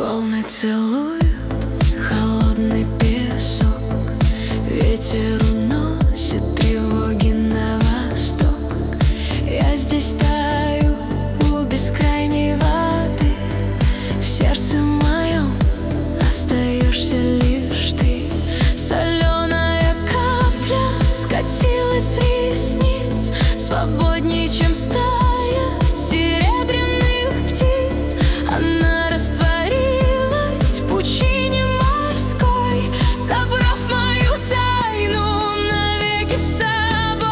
Волны целуют холодный песок, ветер уносит тревоги на восток. Я здесь таю у бескрайней воды, в сердце моем остаешься лишь ты. Соленая капля скатилась с ресниц, свободней, чем стая серебряных птиц. Она растворилась в пучине морской, забрав мою тайну навеки с собой.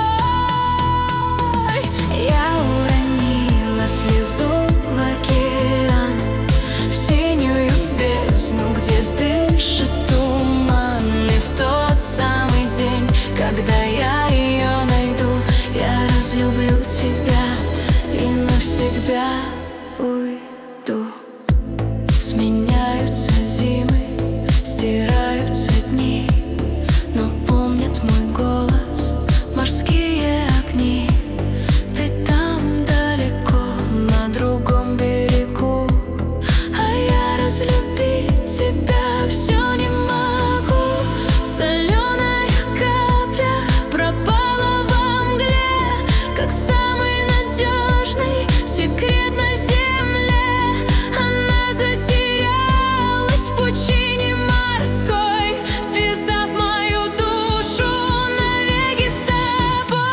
Я уронила слезу в океан, в синюю бездну, где дышит туман. И в тот самый день, когда я ее найду, я разлюблю тебя и навсегда уйду. Сменяются зимы, стираются дни, но помнят мой голос морские огни. Ты там далеко, на другом берегу, а я разлюбить тебя все не могу. Соленая капля пропала во мгле, как самый надежный секрет на земле. Она затерялась в пучине морской, связав мою душу навеки с тобой.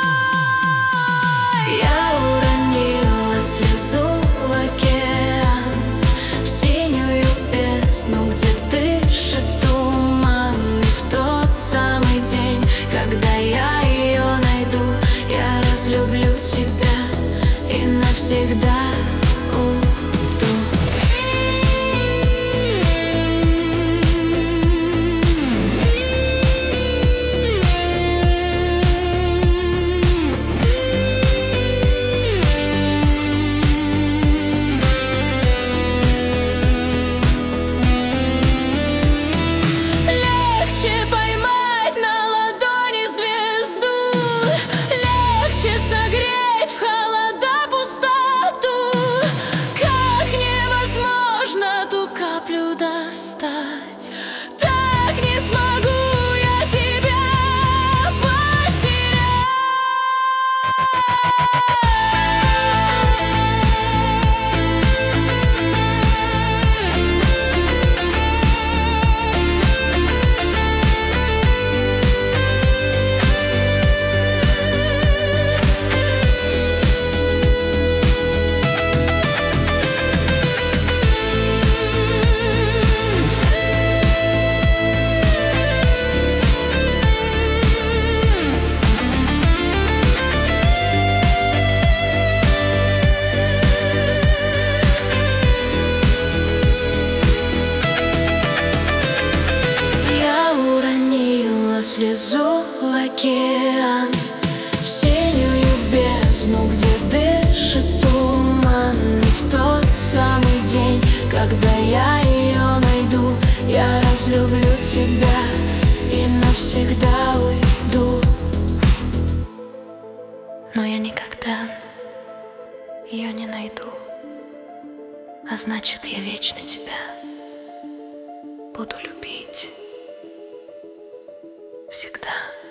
Я уронила слезу в океан, в синюю бездну, где дышит туман. И в тот самый день, когда я ее найду, я разлюблю тебя и навсегда уйду. Легче поймать на ладони звезду, легче согреть в холода пустоту. Как невозможно ту каплю достать, так не смогу я тебя потерять. Слезу в океан, в синюю бездну, где дышит туман. И в тот самый день, когда я ее найду, я разлюблю тебя и навсегда уйду. Но я никогда ее не найду, а значит, я вечно тебя буду любить всегда.